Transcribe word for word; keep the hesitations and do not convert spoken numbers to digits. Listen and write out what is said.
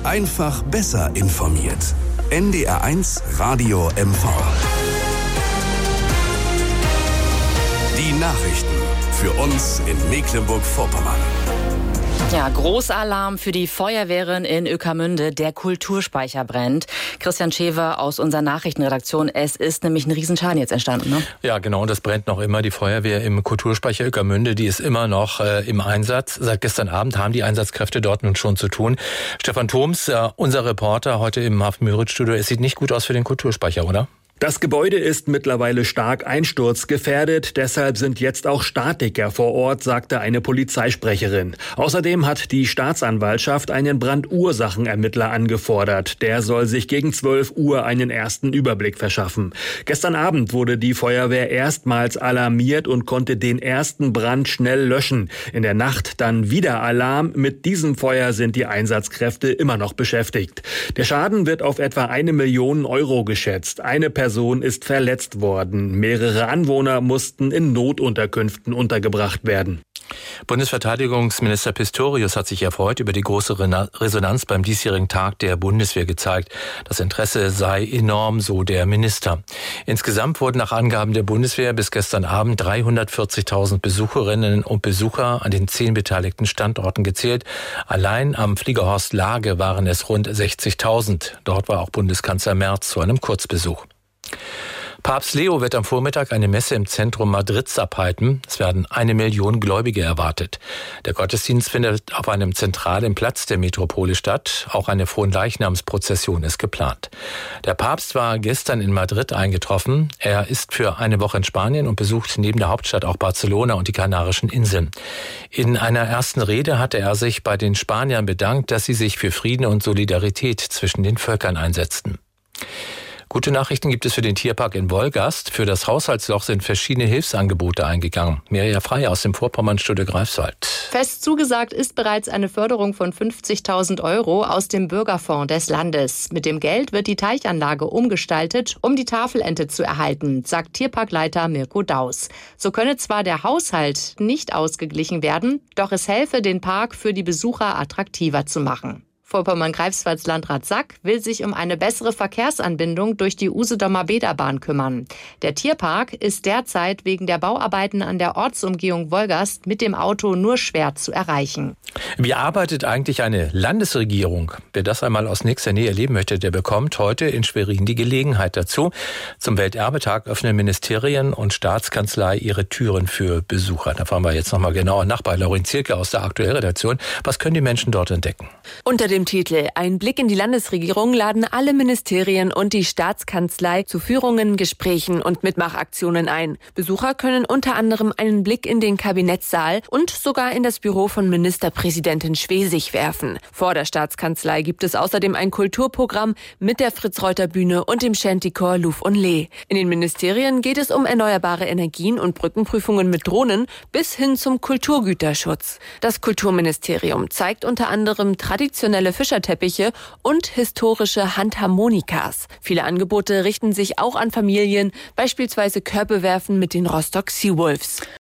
Einfach besser informiert. N D R eins Radio M V. Die Nachrichten für uns in Mecklenburg-Vorpommern. Ja, Großalarm für die Feuerwehren in Ueckermünde. Der Kulturspeicher brennt. Christian Schewe aus unserer Nachrichtenredaktion. Es ist nämlich ein Riesenschaden jetzt entstanden, ne? Ja, genau. Und das brennt noch immer. Die Feuerwehr im Kulturspeicher Ueckermünde, die ist immer noch äh, im Einsatz. Seit gestern Abend haben die Einsatzkräfte dort nun schon zu tun. Stefan Thoms, äh, unser Reporter heute im Hafen-Müritz-Studio. Es sieht nicht gut aus für den Kulturspeicher, oder? Das Gebäude ist mittlerweile stark einsturzgefährdet, deshalb sind jetzt auch Statiker vor Ort, sagte eine Polizeisprecherin. Außerdem hat die Staatsanwaltschaft einen Brandursachenermittler angefordert. Der soll sich gegen zwölf Uhr einen ersten Überblick verschaffen. Gestern Abend wurde die Feuerwehr erstmals alarmiert und konnte den ersten Brand schnell löschen. In der Nacht dann wieder Alarm. Mit diesem Feuer sind die Einsatzkräfte immer noch beschäftigt. Der Schaden wird auf etwa eine Million Euro geschätzt. Eine Person Person ist verletzt worden. Mehrere Anwohner mussten in Notunterkünften untergebracht werden. Bundesverteidigungsminister Pistorius hat sich erfreut über die große Resonanz beim diesjährigen Tag der Bundeswehr gezeigt. Das Interesse sei enorm, so der Minister. Insgesamt wurden nach Angaben der Bundeswehr bis gestern Abend dreihundertvierzigtausend Besucherinnen und Besucher an den zehn beteiligten Standorten gezählt. Allein am Fliegerhorst Lage waren es rund sechzigtausend. Dort war auch Bundeskanzler Merz zu einem Kurzbesuch. Papst Leo wird am Vormittag eine Messe im Zentrum Madrids abhalten. Es werden eine Million Gläubige erwartet. Der Gottesdienst findet auf einem zentralen Platz der Metropole statt. Auch eine Fronleichnamsprozession ist geplant. Der Papst war gestern in Madrid eingetroffen. Er ist für eine Woche in Spanien und besucht neben der Hauptstadt auch Barcelona und die Kanarischen Inseln. In einer ersten Rede hatte er sich bei den Spaniern bedankt, dass sie sich für Frieden und Solidarität zwischen den Völkern einsetzten. Gute Nachrichten gibt es für den Tierpark in Wolgast. Für das Haushaltsloch sind verschiedene Hilfsangebote eingegangen. Mirja Frey aus dem Vorpommernstudio Greifswald. Fest zugesagt ist bereits eine Förderung von fünfzigtausend Euro aus dem Bürgerfonds des Landes. Mit dem Geld wird die Teichanlage umgestaltet, um die Tafelente zu erhalten, sagt Tierparkleiter Mirko Daus. So könne zwar der Haushalt nicht ausgeglichen werden, doch es helfe, den Park für die Besucher attraktiver zu machen. Vorpommern-Greifswalds Landrat Sack will sich um eine bessere Verkehrsanbindung durch die Usedomer Bäderbahn kümmern. Der Tierpark ist derzeit wegen der Bauarbeiten an der Ortsumgehung Wolgast mit dem Auto nur schwer zu erreichen. Wie arbeitet eigentlich eine Landesregierung? Wer das einmal aus nächster Nähe erleben möchte, der bekommt heute in Schwerin die Gelegenheit dazu. Zum Welterbetag öffnen Ministerien und Staatskanzlei ihre Türen für Besucher. Da fahren wir jetzt nochmal genauer nach bei Laurin Zierke aus der Aktuellredaktion. Was können die Menschen dort entdecken? Unter dem Titel Ein Blick in die Landesregierung laden alle Ministerien und die Staatskanzlei zu Führungen, Gesprächen und Mitmachaktionen ein. Besucher können unter anderem einen Blick in den Kabinettssaal und sogar in das Büro von Ministerpräsidentin Schwesig werfen. Vor der Staatskanzlei gibt es außerdem ein Kulturprogramm mit der Fritz-Reuter-Bühne und dem Shantychor Louvre und Lee. In den Ministerien geht es um erneuerbare Energien und Brückenprüfungen mit Drohnen bis hin zum Kulturgüterschutz. Das Kulturministerium zeigt unter anderem traditionelle Fischerteppiche und historische Handharmonikas. Viele Angebote richten sich auch an Familien, beispielsweise Körbe werfen mit den Rostock Seawolves.